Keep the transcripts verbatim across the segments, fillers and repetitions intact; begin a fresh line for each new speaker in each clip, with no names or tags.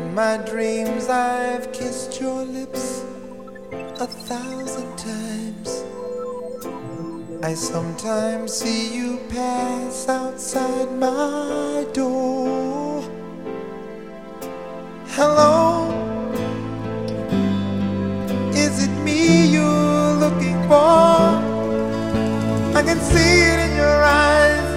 In my dreams I've kissed your lips a thousand times. I sometimes see you pass outside my door. Hello, is it me you're looking for? I can see it in your eyes,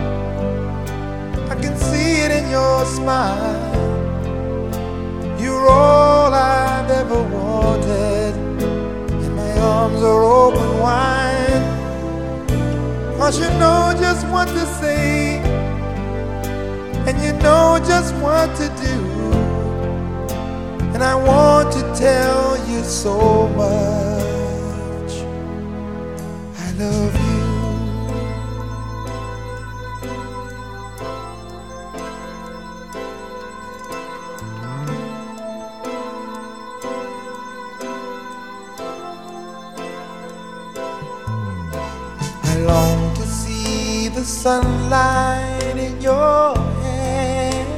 I can see it in your smile. You're all I've ever wanted, and my arms are open wide. 'Cause you know just what to say, and you know just what to do. And I want to tell you so much I love you. I long to see the sunlight in your hair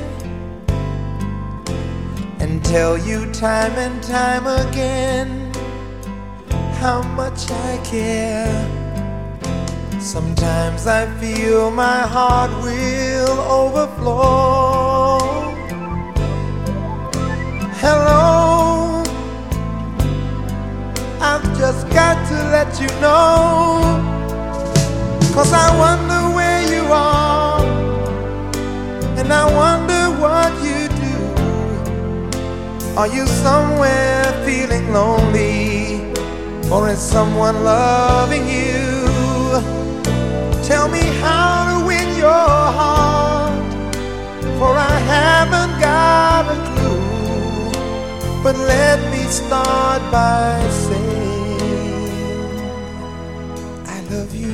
and tell you time and time again how much I care. Sometimes I feel my heart will overflow. Hello, I've just got to let you know, 'cause I wonder where you are, and I wonder what you do. Are you somewhere feeling lonely, or is someone loving you? Tell me how to win your heart, for I haven't got a clue. But let me start by saying I love you.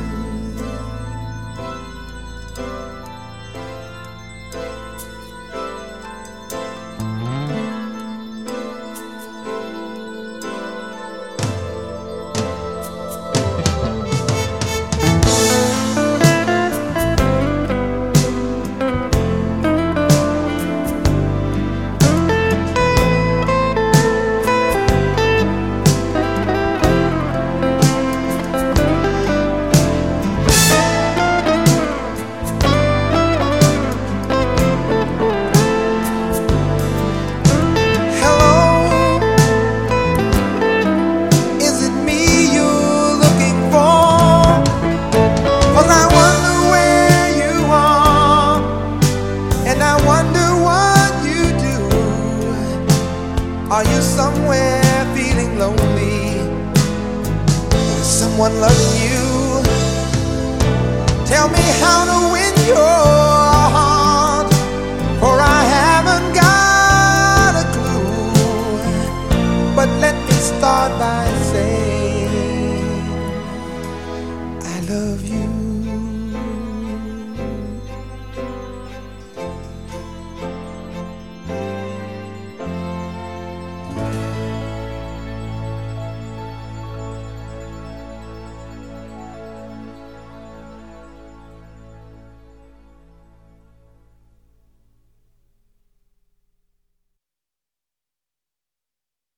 Are you somewhere feeling lonely? Is someone loving you? Tell me how to win your